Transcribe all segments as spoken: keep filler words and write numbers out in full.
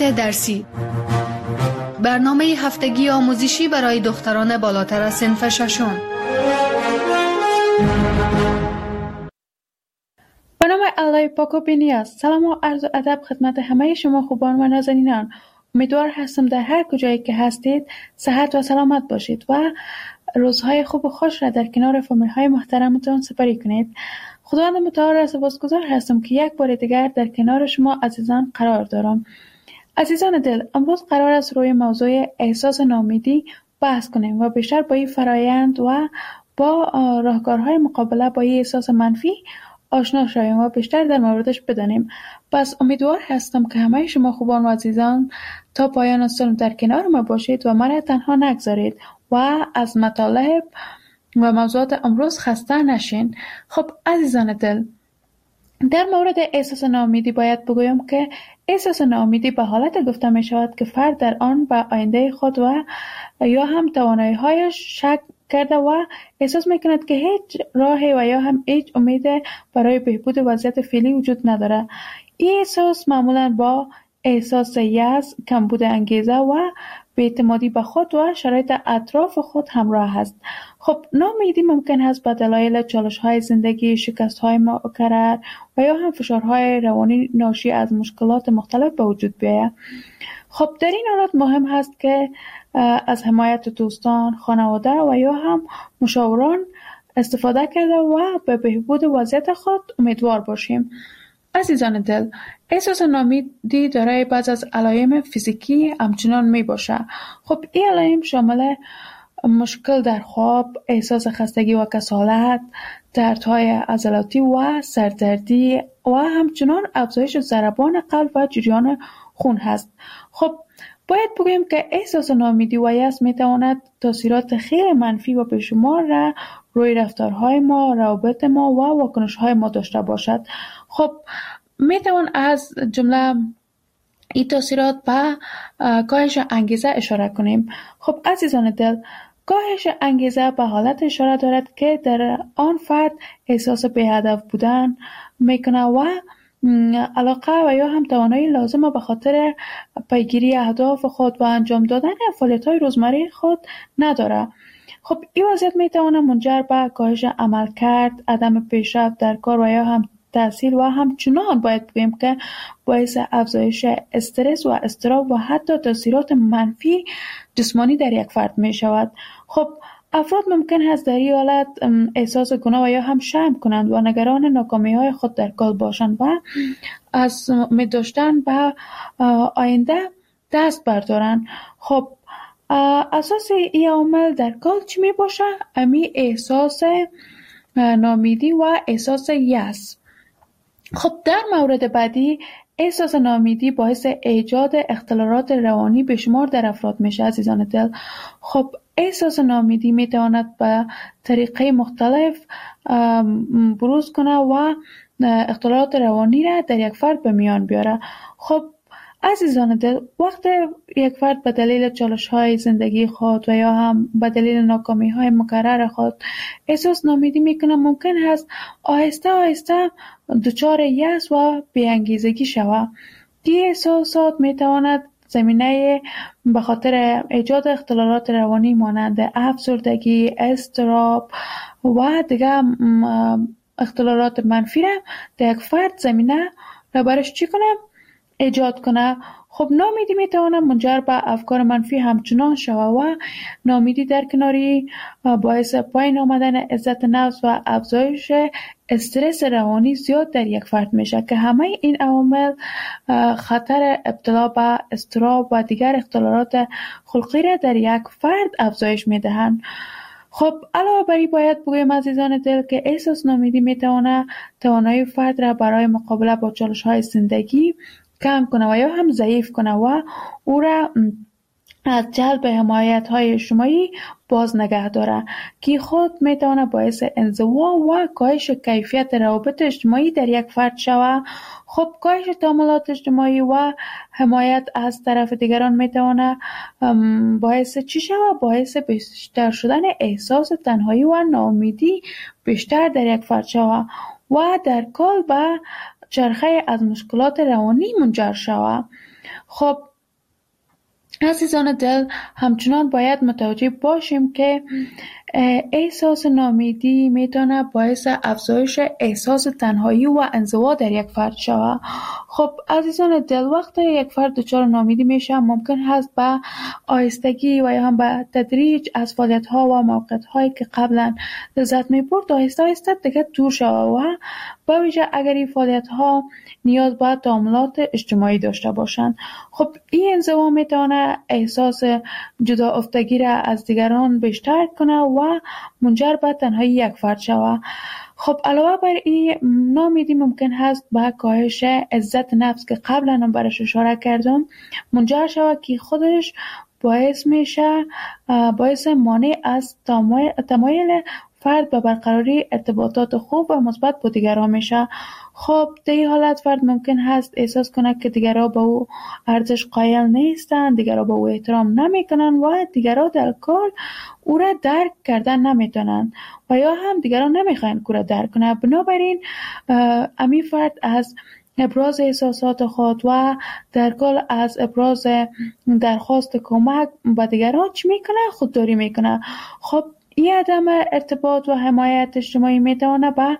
درسی، برنامه هفتگی آموزشی برای دختران بالاتر از صنف ششم. به نام الله پاک و بی‌نیاز. سلام و عرض و ادب خدمت همه شما خوبان و نازنینان. امیدوار هستم در هر کجایی که هستید صحت و سلامت باشید و روزهای خوب و خوش را در کنار فامیل های محترمتان سپری کنید. خداوند متعال را سپاسگزار هستم که یک بار دیگر در کنار شما عزیزان قرار دارم. عزیزان دل، امروز قرار است روی موضوع احساس ناامیدی بحث کنیم و بیشتر با این فرایند و با راهکارهای مقابله با این احساس منفی آشنا شویم و بیشتر در موردش بدانیم. پس امیدوار هستم که همه شما خوبان و عزیزان تا پایان سال در کنار ما باشید و مرا تنها نگذارید و از مطالب و موضوعات امروز خسته نشین. خب عزیزان دل، در مورد احساس ناامیدی باید بگویم که احساس ناامیدی به حالت گفته می شود که فرد در آن به آینده خود و یا هم توانایی هایش شک کرده و احساس می کند که هیچ راهی و یا هم هیچ امید برای بهبود وضعیت فعلی وجود نداره. این احساس معمولا با احساس یأس، کمبود انگیزه و بی‌اعتمادی به خود و شرایط اطراف خود همراه است. خب ناامیدی ممکن است به دلایل چالش‌های زندگی، شکست‌های مکرر و یا هم فشارهای روانی ناشی از مشکلات مختلف به وجود بیاید. خب در این حالت مهم است که از حمایت دوستان، خانواده و یا هم مشاوران استفاده کرده و به بهبود وضعیت خود امیدوار باشیم. عزیزان دل، احساس ناامیدی دارای بعض از علائم فیزیکی همچنان می باشه. خب این علائم شامل مشکل در خواب، احساس خستگی و کسالت، دردهای عضلاتی و سردردی و همچنان افزایش ضربان قلب و جریان خون هست. خب باید بگویم که احساس ناامیدی و یأس می تواند تاثیرات خیلی منفی و بیشمار را روی رفتارهای ما، روابط ما و واکنش‌های ما داشته باشد. خب می توان از جمله این تاثیرات به کاهش انگیزه اشاره کنیم. خب عزیزان دل، کاهش انگیزه به حالت اشاره دارد که در آن فرد احساس بی‌هدف بودن میکنه و علاقه و یا هم توانایی لازم به خاطر پیگیری اهداف خود و انجام دادن فعالیت‌های روزمره خود نداره. خب این وضعیت میتواند منجر به کاهش عملکرد، عدم پیشرفت در کار و یا هم تحصیل و همچنان باید بگیم که باعث افزایش استرس و اضطراب و حتی تاثیرات منفی جسمانی در یک فرد می شود. خب افراد ممکن است در این حالت احساس گناه و یا هم شرم کنند و نگران ناکامی های خود در کار باشند و از امید داشتن به آینده دست بردارند. خب اساس این عامل در کار چی می باشه؟ امی احساس ناامیدی و احساس یأس. خب در مورد بعدی احساس ناامیدی باعث ایجاد اختلالات روانی بشمار در افراد میشه. عزیزان دل، خب احساس ناامیدی میتواند به طریقه مختلف بروز کنه و اختلالات روانی را در یک فرد به میان بیاره. خب عزیزان دل، وقتی یک فرد به دلیل چالش‌های زندگی خود و یا هم به دلیل ناکامی‌های مکرر خود احساس ناامیدی میکنه، ممکن است آهسته آهسته دچار یأس و بی‌انگیزگی شود. این احساسات میتواند زمینه به خاطر ایجاد اختلالات روانی مانند افسردگی، اضطراب و دیگر اختلالات منفی را در یک فرد زمینه را برش چی کنه؟ ایجاد کنه. خب ناامیدی میتواند منجر به افکار منفی همچنان شود و ناامیدی در کناری باعث پایین آمدن عزت نفس و افزایش استرس روانی زیاد در یک فرد میشه که همه این عوامل خطر ابتلا به اضطراب و دیگر اختلالات خلقی را در یک فرد افزایش میدهند. خب علاوه بر این باید بگویم عزیزان دل که احساس ناامیدی میتواند توانایی فرد را برای مقابله با چالش‌های زندگی کم کنه و یا هم ضعیف کنه و او را از جلب حمایت‌های اجتماعی باز نگه داره که خود میتونه باعث انزوا و کاهش کیفیت روابط اجتماعی در یک فرد شود. خب کاهش تعاملات اجتماعی و حمایت از طرف دیگران میتونه باعث چی شود؟ باعث بیشتر شدن احساس تنهایی و ناامیدی بیشتر در یک فرد شود و در کل به چرخه از مشکلات روانی منجر شود. خب عزیزان دل، همچنان باید متوجه باشیم که احساس ناامیدی میتونه باعث افزایش احساس تنهایی و انزوا در یک فرد شود. خب عزیزان دل، وقتی یک فرد دچار ناامیدی میشه ممکن هست به آهستگی و یا هم به تدریج از فعالیت‌ها و موقعیت‌هایی که قبلا لذت می‌برد آهسته آهسته دیگه دور شود و به ویژه اگر این فعالیت‌ها نیاز به تعاملات اجتماعی داشته باشند. خب این انزوا میتونه احساس جدا افتگی را از دیگران بیشتر کنه و منجر به تنهایی یک فرد شود. خب علاوه بر این، ناامیدی ممکن هست به کاهش عزت نفس که قبلا هم برش اشاره کردم منجر شود که خودش باعث میشه باعث مانع از تمایل فرد به برقراری ارتباطات خوب و مثبت با دیگران میشه. خب در این حالت فرد ممکن هست احساس کنه که دیگران به او ارزش قائل نیستن، دیگران به او احترام نمیکنن و دیگران در کل او را درک کردن نمیتونن و یا هم دیگران نمیخواین که او را درک کنه. بنابراین امی فرد از ابراز احساسات خود و در کل از ابراز درخواست کمک به دیگران چی میکنه؟ خودداری میکنه. خب این عدم ارتباط و حمایت اجتماعی میتونه به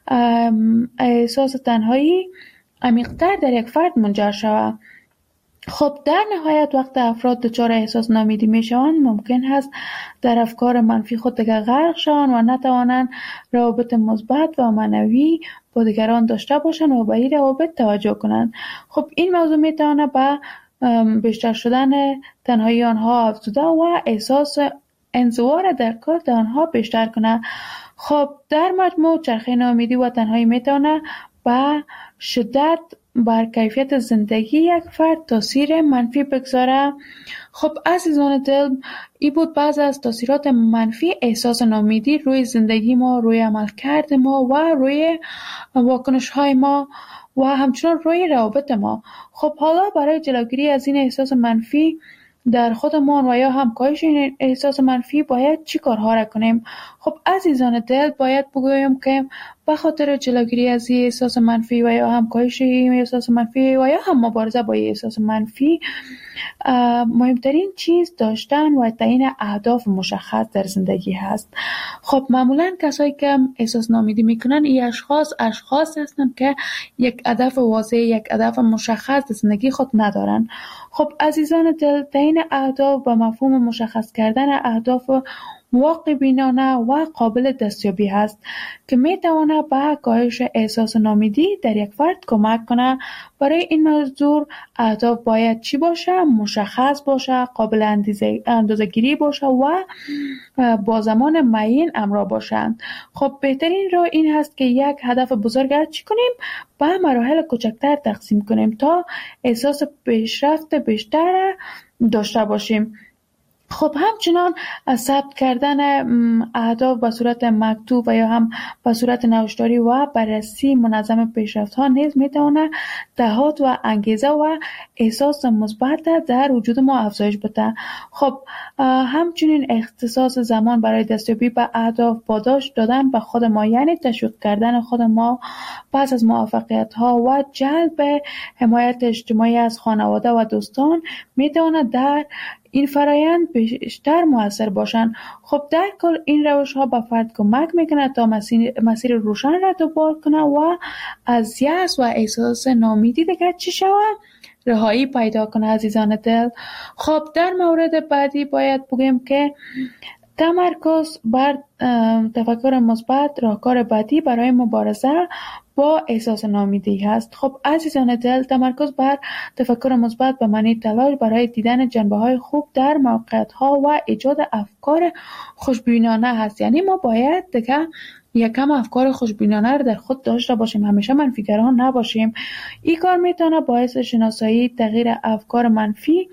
احساس تنهایی عمیق‌تر در یک فرد منجر شود. خب در نهایت وقت افراد دچار احساس ناامیدی میشوند ممکن است در افکار منفی خود دیگر غرق شوند و نتوانند روابط مثبت و معنوی با دیگران داشته باشند و به این روابط توجه کنند. خب این موضوع میتونه به بیشتر شدن تنهایی آنها افزوده و احساس انزوا را در کار آنها بیشتر کنه. خب در مجموع چرخه ناامیدی و تنهایی میتونه به شدت بر کیفیت زندگی یک فرد تاثیر منفی بگذاره. خب عزیزان دل، این بود بعض از تاثیرات منفی احساس ناامیدی روی زندگی ما، روی عملکرد ما و روی واکنش های ما و همچنین روی روابط ما. خب حالا برای جلوگیری از این احساس منفی در خودمان و یا هم کاهش این احساس منفی باید چی کارها را کنیم؟ خب عزیزان دل، باید بگویم که به خاطر جلوگیری از این احساس منفی و یا هم کاهش این احساس منفی و یا هم مبارزه با این احساس منفی مهمترین چیز داشتن و تعیین اهداف مشخص در زندگی هست. خب معمولا کسایی که احساس ناامیدی میکنن این اشخاص اشخاص هستند که یک هدف واضح، یک هدف مشخص در زندگی خود ندارن. خب عزیزان دل، تعیین اهداف و مفهوم مشخص کردن اهداف واقع بینانه و قابل دستیابی هست که می تواند به کاهش احساس ناامیدی در یک فرد کمک کنه. برای این موضوع اهداف باید چی باشه؟ مشخص باشه، قابل اندازه‌گیری باشه و با زمان معین همراه باشند. خب بهترین راه این هست که یک هدف بزرگ چی کنیم؟ به مراحل کوچکتر تقسیم کنیم تا احساس پیشرفت بیشتر داشته باشیم. خب همچنان ثبت کردن اهداف به صورت مکتوب و یا هم به صورت نوشتاری و بررسی منظم پیشرفت‌ها نیز میتونه دهات و انگیزه و احساس مثبت در وجود ما افزایش بده. خب همچنین اختصاص زمان برای دستیابی به اهداف، پاداش دادن به خود ما یعنی تشویق کردن خود ما پس از موفقیت‌ها و جلب حمایت اجتماعی از خانواده و دوستان میتونه در این فرایند بیشتر مؤثر باشند. خب در کل این روش ها به فرد کمک میکنه تا مسیر, مسیر روشن را دنبال کنه و از یأس و احساس ناامیدی دیگر چی شود؟ رهایی پیدا کنه عزیزان دل. خب در مورد بعدی باید بگیم که تمرکز بر تفکر مثبت راهکار بعدی برای مبارزه با احساس ناامیدی هست. خب عزیزان دل، تمرکز بر تفکر مثبت به معنی تلاش برای دیدن جنبه‌های خوب در موقعیت‌ها و ایجاد افکار خوشبینانه هست. یعنی ما باید دیگه یکم افکار خوشبینانه رو در خود داشته باشیم، همیشه منفیگران نباشیم. این کار میتونه باعث شناسایی تغییر افکار منفی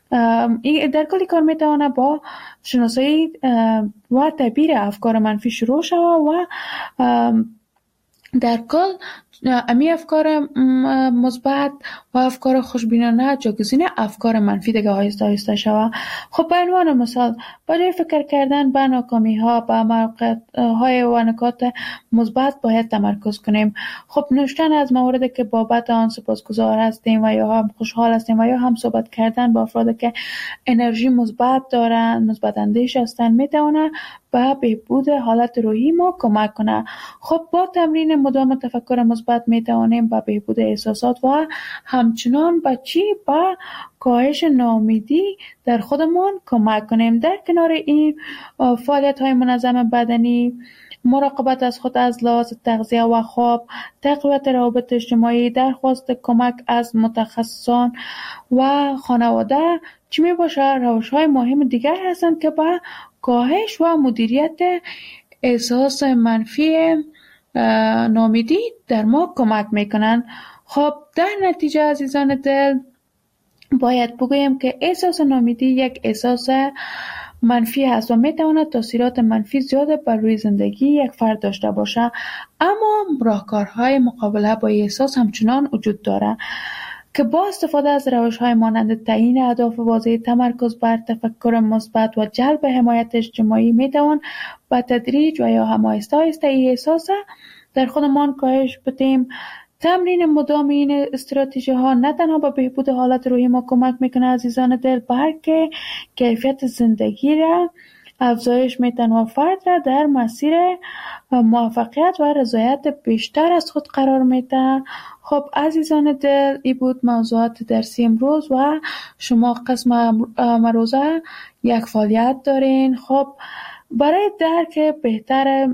در کلی کار میتونه با شناسایی و تعبیر افکار منفی شروع شود و در کل امی افکار مثبت و افکار خوشبینانه جایگزین افکار منفی دیگه آهسته آهسته شوه. خب به عنوان مثال با جای فکر کردن به ناکامی ها به موقعیت های و نکات مثبت باید تمرکز کنیم. خب نوشتن از مواردی که بابت آن سپاسگزار هستیم و یا هم خوشحال هستیم و یا هم صحبت کردن با افرادی که انرژی مثبت دارن، مثبت اندیش هستن، میتونه به بهبود حالت روحی ما کمک کنه. خب با تمرین مدام تفکر مثبت میتوانیم به بهبود احساسات و همچنان به چی به کاهش ناامیدی در خودمان کمک کنیم. در کنار این فعالیت های منظم بدنی، مراقبت از خود از لحاظ تغذیه و خواب، تقویت روابط اجتماعی، درخواست کمک از متخصصان و خانواده چی می باشه روش های مهم دیگر هستند که به کاهش و مدیریت احساس منفی ناامیدی در ما کمک میکنن. خب در نتیجه عزیزان دل باید بگویم که احساس ناامیدی یک احساس منفی هست و میتواند تاثیرات منفی زیاد بر روی زندگی یک فرد داشته باشه، اما راهکارهای مقابله با این احساس همچنان وجود داره که با استفاده از روش‌های مانند تعیین اهداف واضح، تمرکز بر تفکر مثبت و جلب حمایت اجتماعی میتوان با تدریج و یا هم آهسته آهسته این احساس در خودمان کاهش بدیم. تمرین مدام این استراتژی ها نه تنها به بهبود حالت روحی ما کمک میکنه عزیزان دل، بلکه کیفیت زندگی را افزایش میتن و فرد را در مسیر موفقیت و رضایت بیشتر از خود قرار میده. خب عزیزان دل این بود موضوعات درسی امروز و شما قسم امروزه یک فعالیت دارین. خب برای درک بهتر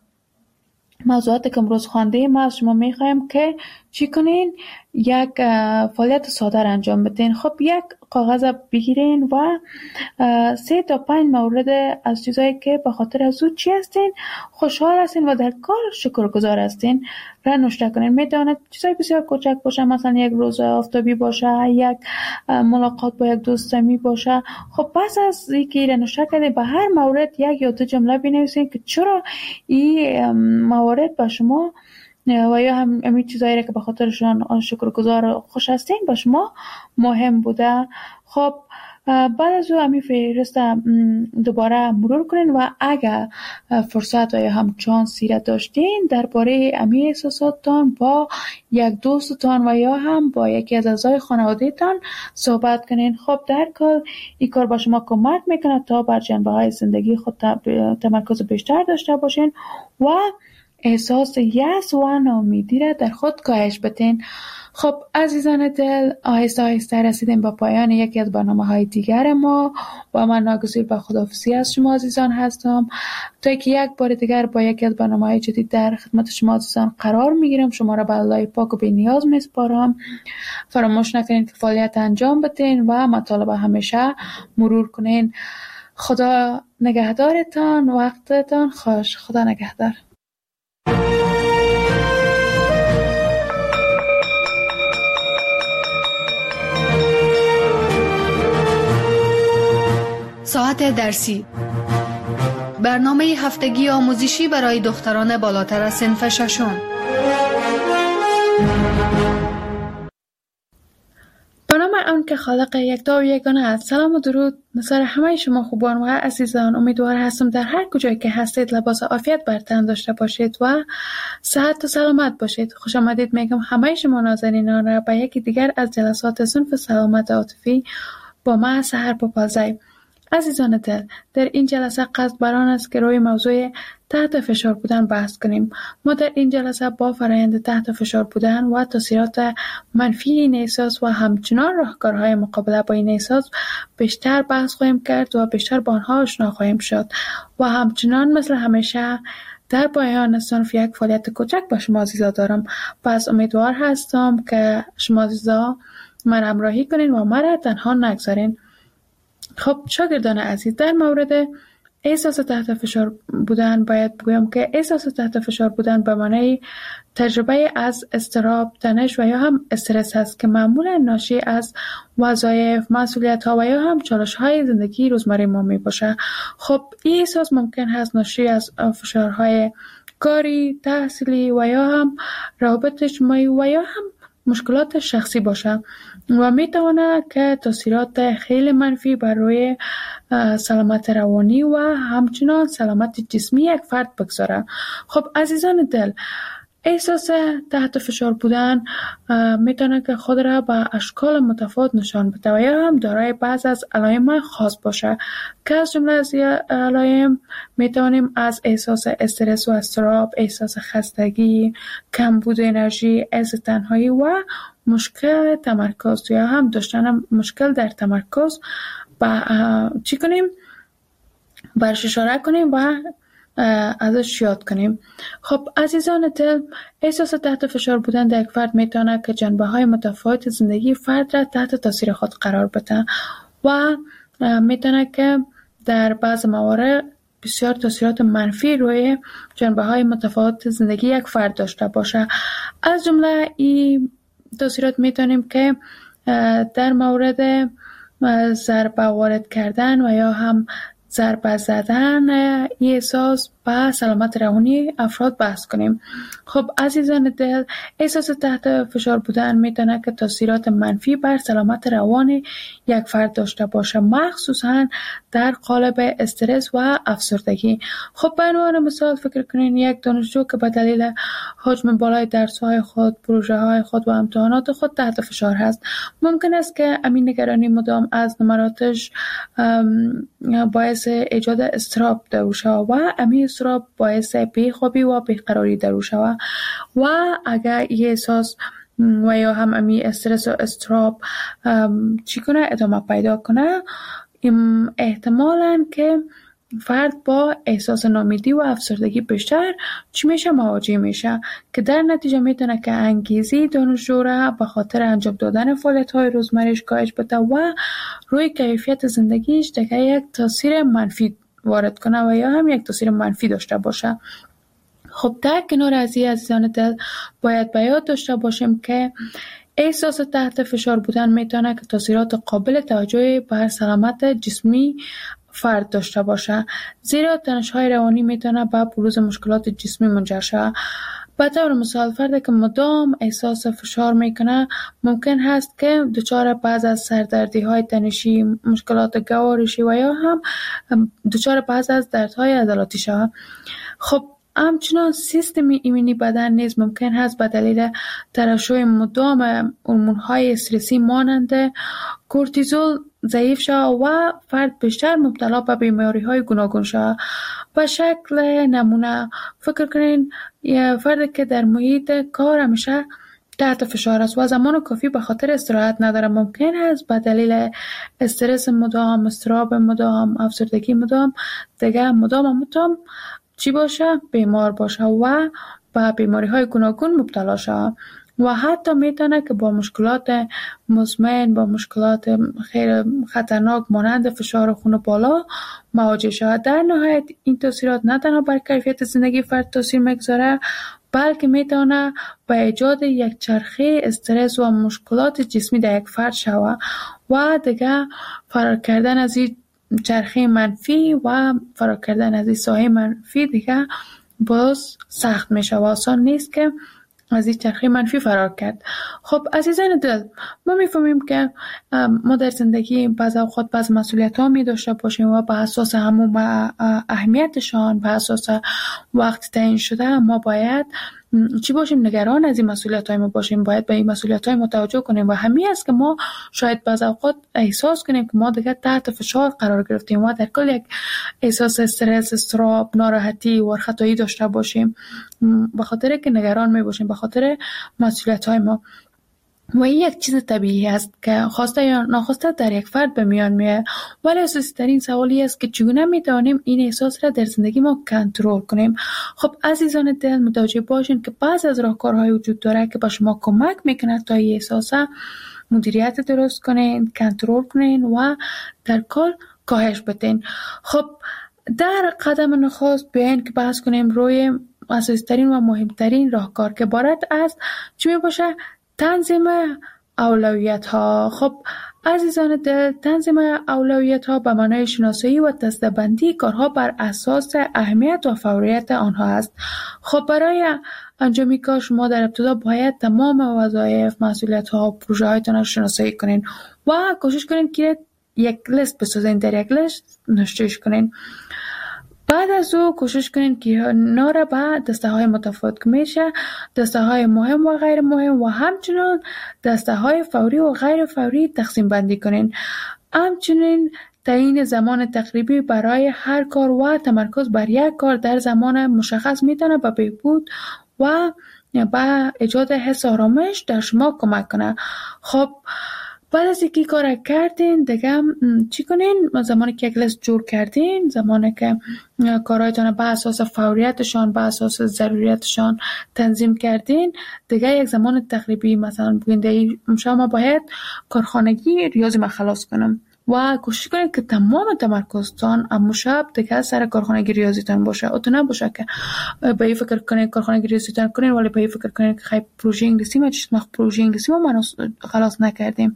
موضوعاتی که امروز خواندیم از شما میخوایم که چی کنین؟ یک فعالیت ساده انجام بدین. خب یک کاغذ بگیرین و سه تا پنج مورد از چیزایی که به خاطر از او چی هستین خوشحال هستین و در کار شکرگزار هستین را نوشته کنین. میتواند چیزای بسیار کوچک باشه، مثلا یک روز آفتابی باشه، یک ملاقات با یک دوست صمیمی باشه. خب پس از اینکه را نوشته کردین به هر مورد یک یا دو جمله بنویسین که چرا این موارد به شما و یا هم همین چیزایی را که به خاطرشان شکرگزار خوش هستین به شما مهم بوده. خب بعد از او همین فهرست دوباره مرور کنین و اگر فرصت و یا هم چانسی را داشتین درباره همین احساساتتان با یک دوستتان و یا هم با یکی از اعضای خانواده‌تان صحبت کنین. خب در کل این کار با شما کمک میکنه تا بر جنبه های زندگی خود تمرکز بیشتر داشته باشین و احساس یأس و ناامیدی را در خود کاهش بدین. خب عزیزان دل آهسته آهسته رسیدیم با پایان یکی از برنامه‌های دیگر ما و من ناگزیر به خداحافظی از شما عزیزان هستم تا که یک بار دیگر با یکی از برنامه‌های جدید در خدمت شما عزیزان قرار میگیرم. شما را به الله پاک و بی نیاز میسپارم. فراموش نکنید که فعالیت انجام بدین و مطالب همیشه مرور کنین. خدا نگهدارتان، وقتتان خوش. خدا نگهدار. ساعت درسی، برنامه هفتگی آموزشی برای دختران بالاتر از صنف ششم. به نام آن که خالق یکتا و یگانه است. سلام و درود نثار همه شما خوبان و عزیزان. امیدوار هستم در هر کجایی که هستید لباس عافیت بر تن داشته باشید و صحت و سلامت باشید. خوش آمدید میگم همه شما نازنینان را به یکی دیگر از جلسات صنف سلامت عاطفی با من سحر پاپازی. عزیزان دل، در این جلسه قصد بر آن است که روی موضوع تحت فشار بودن بحث کنیم. ما در این جلسه با فرآیند تحت فشار بودن و تاثیرات منفی این احساس و همچنان راهکارهای مقابله با این احساس بیشتر بحث خواهیم کرد و بیشتر با آنها آشنا خواهیم شد و همچنان مثل همیشه در پایان صنف یک فعالیت کوچک با شما عزیزا دارم. پس امیدوار هستم که شما عزیزا من همراهی کنین و مرا تنها نگذارین. خب شاگردان عزیز، در مورد احساس تحت فشار بودن باید بگویم که احساس تحت فشار بودن به معنای تجربه از اضطراب، تنش و یا هم استرس است که معمولا ناشی از وظایف، مسئولیت‌ها و یا هم چالش‌های زندگی روزمره ما میباشه. خب این احساس ممکن هست ناشی از فشارهای کاری، تحصیلی و یا هم روابط اجتماعی و یا هم مشکلات شخصی باشه و میتونه که تاثیرات خیلی منفی بر روی سلامت روانی و همچنان سلامت جسمی یک فرد بگذاره. خب عزیزان دل، احساس تحت فشار بودن میتونه که خود را به اشکال متفاوت نشان بده و یا هم دارای بعض از علائم خاص باشه که از جمله از علائم میتونیم از احساس استرس و اضطراب، احساس خستگی، کمبود انرژی، حس تنهایی و مشکل تمرکز یا هم داشتن مشکل در تمرکز با چی کنیم؟ برش اشاره کنیم و ازش یاد کنیم. خب عزیزان دل، احساس تحت فشار بودن در یک فرد میتونه که جنبه های متفاوت زندگی فرد را تحت تاثیر خود قرار بده و میتونه که در بعض موارد بسیار تاثیرات منفی روی جنبه های متفاوت زندگی یک فرد داشته باشه. از جمله این تاثیرات میتونیم که در مورد ضربه وارد کردن و یا هم ضربه زدن این احساس به سلامت روانی افراد بحث کنیم. خب عزیزان دل، احساس تحت فشار بودن میتونه که تاثیرات منفی بر سلامت روان یک فرد داشته باشه، مخصوصا در قالب استرس و افسردگی. خب به عنوان مثال فکر کنین یک دانشجو که به دلیل حجم بالای درس‌های خود، پروژه‌های خود و امتحانات خود تحت فشار هست، ممکن است که امین نگرانی مدام از نمراتش باعث ایجاد اضطراب در او شود و امین اضطراب باعث بیخوابی و بیقراری در او شود و اگر این احساس و یا هم امی استرس و اضطراب چی کنه ادامه پیدا کنه، احتمالاً که فرد با احساس ناامیدی و افسردگی بیشتر چی میشه مواجه میشه که در نتیجه میتونه که انگیزی دانشجو را به خاطر انجام دادن فعالیت‌های روزمره‌اش کاهش بده و روی کیفیت زندگیش دیگه یک تاثیر منفی وارد کنه و یا هم یک تاثیر منفی داشته باشه. خب در کنار از این عزیزان دل باید به یاد داشته باشیم که احساس تحت فشار بودن میتونه که تاثیرات قابل توجهی بر سلامت جسمی فرد داشته باشه، زیرا تنش‌های روانی میتونه به بروز مشکلات جسمی منجر شود. به طور مثال فردی که مدام احساس فشار میکنه ممکن هست که دچار بعض از سردردی‌های تنشی، مشکلات گوارشی و یا هم دچار بعض از دردهای عضلاتی شود. خب همچنان سیستم ایمنی بدن نیز ممکن هست به دلیل ترشح مدام هورمون‌های استرسی مانند کورتیزول ضعیف شود و فرد بیشتر مبتلا به بیماری‌های گوناگون شود. به شکل نمونه فکر کنین یه فردی که در محیط کار همیشه تحت فشار است و زمان کافی به خاطر استراحت نداره، ممکن است به دلیل استرس مدام، اضطراب مدام، افسردگی مدام دیگه مدام مدام چی باشه؟ بیمار باشه و به بیماری‌های گوناگون مبتلا شود و حتی میتونه که با مشکلات مزمن، با مشکلات خیلی خطرناک مانند فشار خون بالا مواجه شود. در نهایت این تاثیرات نه تنها بر کیفیت زندگی فرد تاثیر میگذاره، بلکه میتونه به ایجاد یک چرخه استرس و مشکلات جسمی در یک فرد شود و دیگه فرار کردن از این چرخه منفی و فرار کردن از این سایه منفی دیگه باز سخت میشه و آسان نیست که از این چرخه منفی فرار کرد. خب عزیزان دل، ما میفهمیم که ما در زندگی بعض اوقات بعض مسئولیت ها می داشته باشیم و به اساس همون اهمیتشان، به اساس وقت تعیین شده ما باید چی باشیم؟ نگران از این مسئولیت های ما باشیم، باید به این مسئولیت های متوجه کنیم و همین است که ما شاید بعض اوقات احساس کنیم که ما دیگه تحت فشار قرار گرفتیم و در کل یک احساس استرس، اضطراب، ناراحتی و خطایی داشته باشیم به خاطر که نگران می باشیم به خاطر مسئولیت های ما. و این یک چیز طبیعی است که خواسته یا ناخواسته در یک فرد به میان میاد، ولی اساسی ترین سوالی است که چگونه میتوانیم این احساس را در زندگی ما کنترل کنیم. خب عزیزان دل، متوجه باشین که بعضی از راهکارهای وجود داره که به شما کمک میکنه تا این احساس مدیریت درست کنین، کنترل کنین و در کل کاهش بدین. خب در قدم نخست بیاین که بحث کنیم روی اساسی ترین و مهمترین راهکار که عبارت از چی میباشه؟ تنظیم اولویت ها. خب عزیزان دل، تنظیم اولویت ها به معنای شناسایی و دسته‌بندی کارها بر اساس اهمیت و فوریت آنها است. خب برای انجام کار شما در ابتدا باید تمام وظایف، مسئولیت ها و پروژه هایتان را شناسایی کنین و کوشش کنین که یک لیست بسازین، در یک لیست نوشتهش کنین. بعد از او کوشش کنین که اینا را به دسته های متفاوت که میشه دسته های مهم و غیر مهم و همچنان دسته های فوری و غیر فوری تقسیم بندی کنین. همچنین تعیین زمان تقریبی برای هر کار و تمرکز بر یک کار در زمان مشخص میتونه به بهبود و به ایجاد حس آرامش در شما کمک کنه. خب بعد از اینکه کار کردین دیگه چی کنین؟ زمانی که یک لیست جور کردین، زمانی که کارهایتان به اساس فوریتشان، به اساس ضروریتشان تنظیم کردین، دیگه یک زمان تقریبی مثلا بگین شما باید کارخانگی ریاضی ما خلاص کنم و کوشش کنید که تمام تمرکزتان امو شب دیگه سر کارخانگی ریاضیتان باشه. اتو نباشه که به این فکر کنید کارخانگی ریاضیتان کنید ولی به این فکر کنید که خیلی پروژه انگلیسی ما چیز مخ پروژه انگلیسی ما من خلاص نکردیم.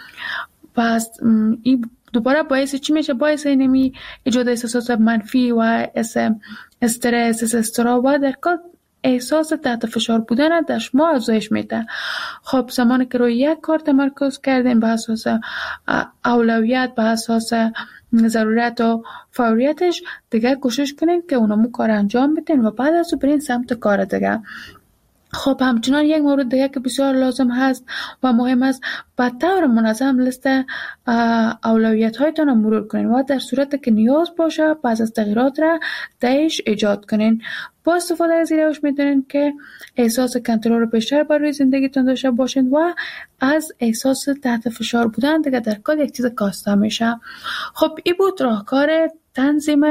پس این دوباره باعث چی میشه؟ باعث اینمی ایجاد احساسات منفی و استرس، استرس و در کار احساس تحت فشار بودن در شما افزایش میده. خب زمانی که روی یک کار تمرکز کردین به اساس اولویت، به اساس ضرورت و فوریتش، دیگه کوشش کنین که اونمو کار انجام بدین و بعد از اون برین سمت کار دیگه. خب همچنان یک مورد دیگه که بسیار لازم هست و مهم است، به طور منظم لیست اولویت هایتان رو مرور کنین و در صورت که نیاز باشه بعض از تغییرات را درش ایجاد کنین. با استفاده از این روش میتونین که احساس کنترل بیشتر بر روی زندگیتون داشته باشین و از احساس تحت فشار بودن دیگه در کار یک چیز کاسته میشه. خب این بود راهکار تنظیم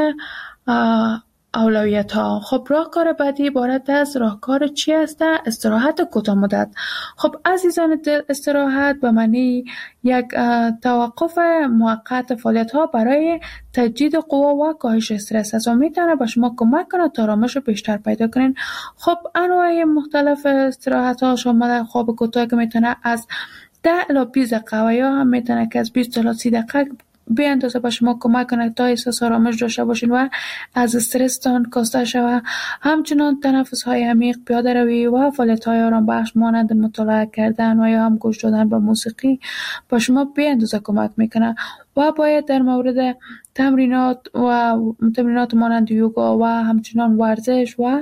اولویت ها. خب راهکار بعدی عبارت از راهکار چی است؟ استراحت کوتاه مدت. خب عزیزان دل، استراحت به معنی یک توقف موقت فعالیت ها برای تجدید قوا و کاهش استرس است و میتونه به شما کمک کنه تا آرامش بیشتر پیدا کنین. خب انواع مختلف استراحت ها شامل خواب کوتاه که میتونه از ده الی بیست دقیقه و یا هم میتونه که از بیست الی سی دقیقه به اندازه به شما کمک کنه تا احساس آرامش داشته باشین و از استرستان کاسته شوه. همچنان تنفس های عمیق، پیاده روی و فعالیت های آرام بخش مانند مطالعه کردن و یا هم گوش دادن به موسیقی به شما به اندازه کمک میکنه. و باید در مورد تمرینات و تمرینات مانند یوگا و همچنان ورزش و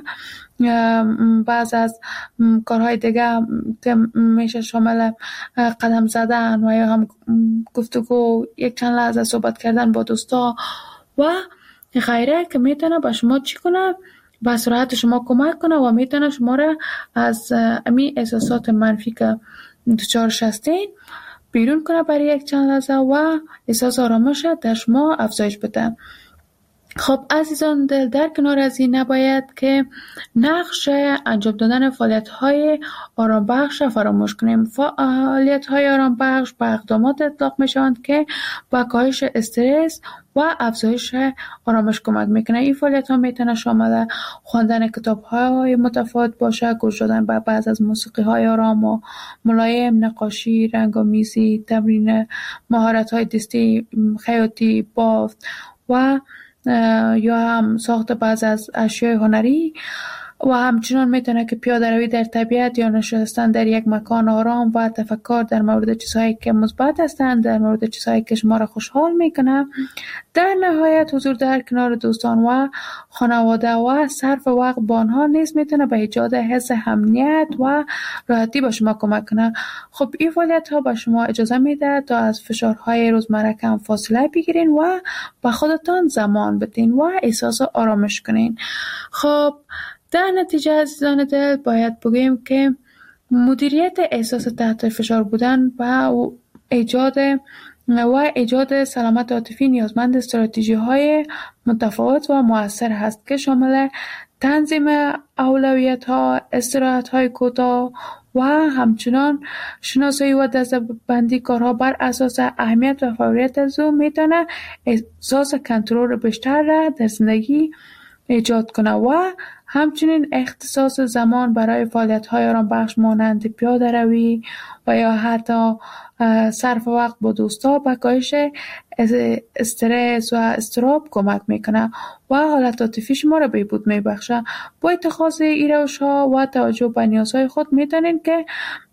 بعض از کارهای دیگه که میشه شامل قدم زدن و یا هم گفتگو، یک چند لحظه صحبت کردن با دوستا و غیره که میتونه به شما چی کنه؟ به استراحت شما کمک کنه و میتونه شما را از امی احساسات منفی که دچارش هستین بیرون کنه برای یک چند لحظه و احساس آرامش در شما افزایش بده. خب عزیزان دل، در کنار از این نباید که نقش انجام دادن فعالیت‌های آرام بخش فراموش کنیم. فعالیت‌های آرام بخش به اقدامات اطلاق می‌شوند که با کاهش استرس و افزایش آرامش کمک میکنه. این فعالیت‌ها میتونه شامل خواندن کتاب‌های متفاوت باشه، گوش دادن به بعض از موسیقی‌های آرام و ملایم، نقاشی، رنگ‌آمیزی، تمرین مهارت‌های دستی، خیاطی، بافت و یا هم ساخت بعض از اشیاء هنری و همچنان میتونه که پیاده روی در طبیعت یا نشستن در یک مکان آرام و تفکر در مورد چیزهایی که مثبت هستند، در مورد چیزهایی که شما را خوشحال میکنه. در نهایت حضور در کنار دوستان و خانواده و صرف وقت با آنها نیز میتونه به ایجاد حس امنیت و راحتی به شما کمک کنه. خب این فعالیت ها به شما اجازه میده تا از فشارهای روزمره کم فاصله بگیرین و به خودتان زمان بدین و احساس آرامش کنین. خب در نتیجه عزیزان دل باید بگویم که مدیریت احساس تحت فشار بودن و ایجاد و ایجاد سلامت عاطفی نیازمند استراتژی‌های متفاوت و مؤثر هست که شامل تنظیم اولویت‌ها، استراحت‌های کوتاه و همچنان شناسایی و دسته‌بندی کارها بر اساس اهمیت و فوریت از او میتونه احساس کنترل بیشتر را در زندگی ایجاد کنه و همچنین اختصاص زمان برای فعالیت‌های آرامبخش مانند پیاده روی و یا حتی صرف وقت با دوستا به کاهش استرس و اضطراب کمک میکنه و حالت عاطفی شما را بهبود میبخشه. با اتخاذ این روش‌ها و توجه به نیازهای خود میتونین که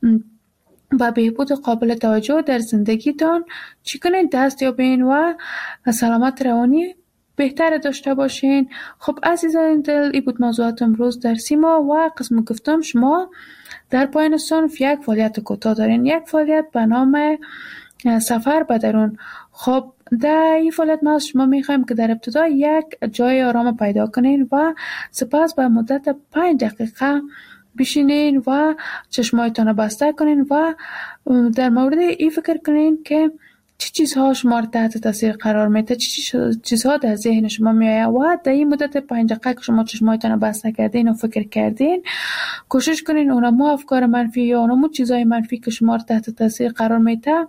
با بهبود قابل توجه در زندگیتان چی کنین دست یابین و سلامت روانی بهتر داشته باشین. خب عزیزان دل، این بود موضوعات امروز در سیما و قسم گفتم شما در پایان صنف یک فعالیت کوتاه دارین، یک فعالیت به نام سفر به درون. خب در این فعالیت ما از شما میخوایم که در ابتدا یک جای آرام پیدا کنین و سپس به مدت پنج دقیقه بشینین و چشمایتان رو بسته کنین و در مورد این فکر کنین که چی چیزها شما رو تحت تاثیر قرار میده، چی چیزها در ذهن شما میآید و در این مدت پنج دقیقه که شما چشمایتان رو بسته کردین و فکر کردین کوشش کنین اونمو افکار منفی یا اونمو چیزهای منفی که شما رو تحت تاثیر قرار میده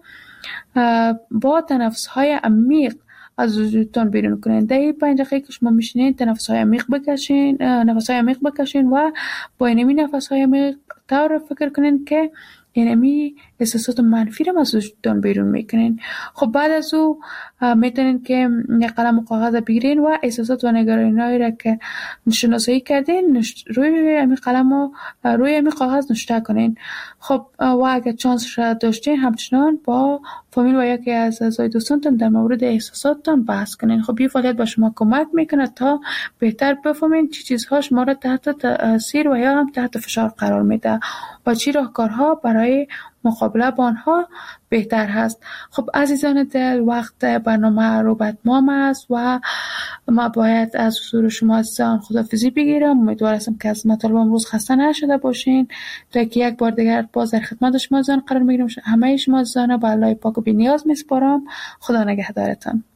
با تنفس‌های عمیق از وجودتان بیرون کنین. در این پنج دقیقه که شما میشینین تنفس‌های عمیق بکشین، نفس‌های عمیق بکشین و با اینمی نفس‌های عمیق طور فکر کنین که اینمی احساسات منفی رو از وجودتان بیرون میکنین. خب بعد از او میتونین که یک قلم و کاغذ بگیرین و احساسات و نگرانی‌هایی را که شناسایی کردین روی امی قلم و روی امی کاغذ نوشته کنین. خب و اگر چانس را داشتین همچنان با فامیل و یکی از اعضای دوستانتان در مورد احساساتتان بحث کنین. خب این فعالیت با شما کمک میکنه تا بهتر بفهمین چه چیزها شما را تحت تاثیر و یا هم تحت فشار قرار میده و چی راهکارها برای مقابله با آنها بهتر هست. خب عزیزان دل، وقت برنامه رو به اتمام است و ما باید از حضور شما عزیزان خداحافظی بگیرم. امیدوار هستم که از مطالب امروز خسته نشده باشین تا که یک بار دیگر باز در خدمت شما عزیزان قرار میگیرم. همه شما عزیزان به الله پاک و بی‌نیاز میسپارم. خدا نگهدارتان.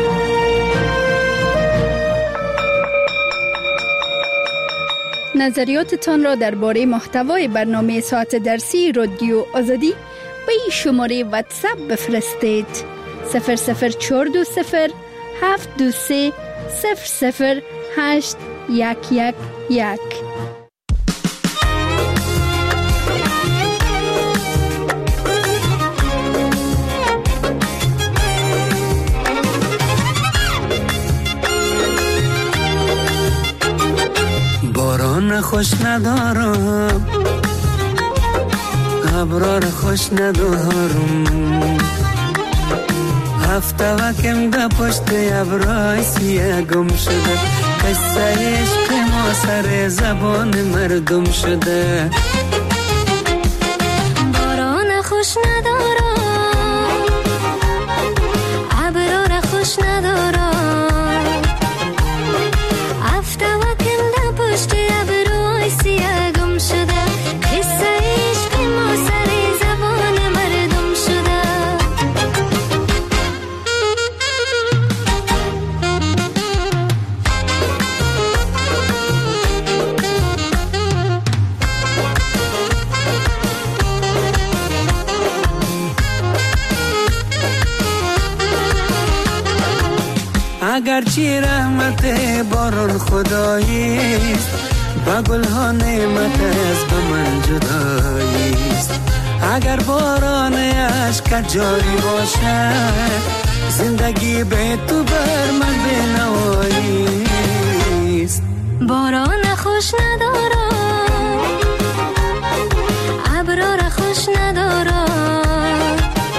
نظریاتتان را درباره محتوای برنامه ساعت درسی رادیو آزادی به این شماره واتساپ بفرستید: صفر صفر چهار دو صفر هفت دو سه صفر صفر هشت یک یک یک. باران خوش ندارم، ابرار خوش ندارم، هفته وکم ده پشت ابرای سیه گم شده، قصه عشق ما سر زبان مردم شده. باران خوش ندارم، ابرار خوش ندارم، هفته وکم ده پشت ابرای سیه گم شده، قصه عشق ما سر زبان مردم شده. اگرچه رحمت باران خداییست، با گلها نعمت از به من جداییست. اگر باران عشق جاری باشه، زندگی به تو بر من بنواییست. باران خوش ندارم، ابرار خوش ندارم،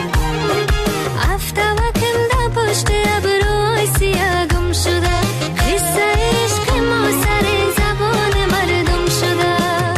هفته وکم ده پشت ابرای سیه گم شده، قصه عشق ما سر زبان مردم شده.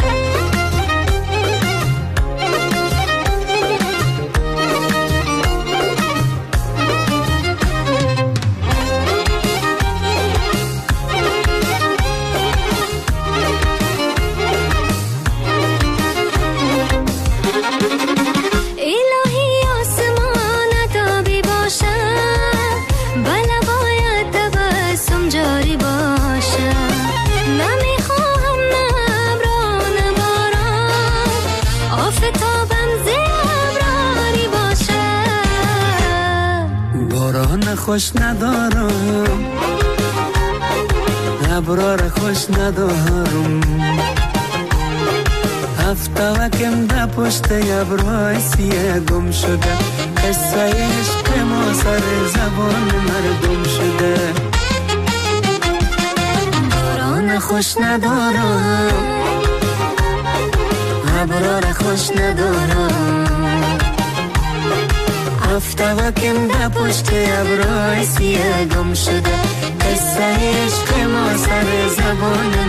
الهی آسمان تابی باشه، بله باید تبسم جاری باشه، نمیخواهم نه ابران باران، آفتابم زیبراری باشه. باران خوش ندارم، ابرار خوش ندارم هفته وکم ده پشت ابرای سیه گم شده قصه عشق ما سر زبان مردم شده باران خوش ندارم ابرار خوش ندارم هفته وکم ده پشت ابرای سیه گم شده قصه عشق ما سر زبان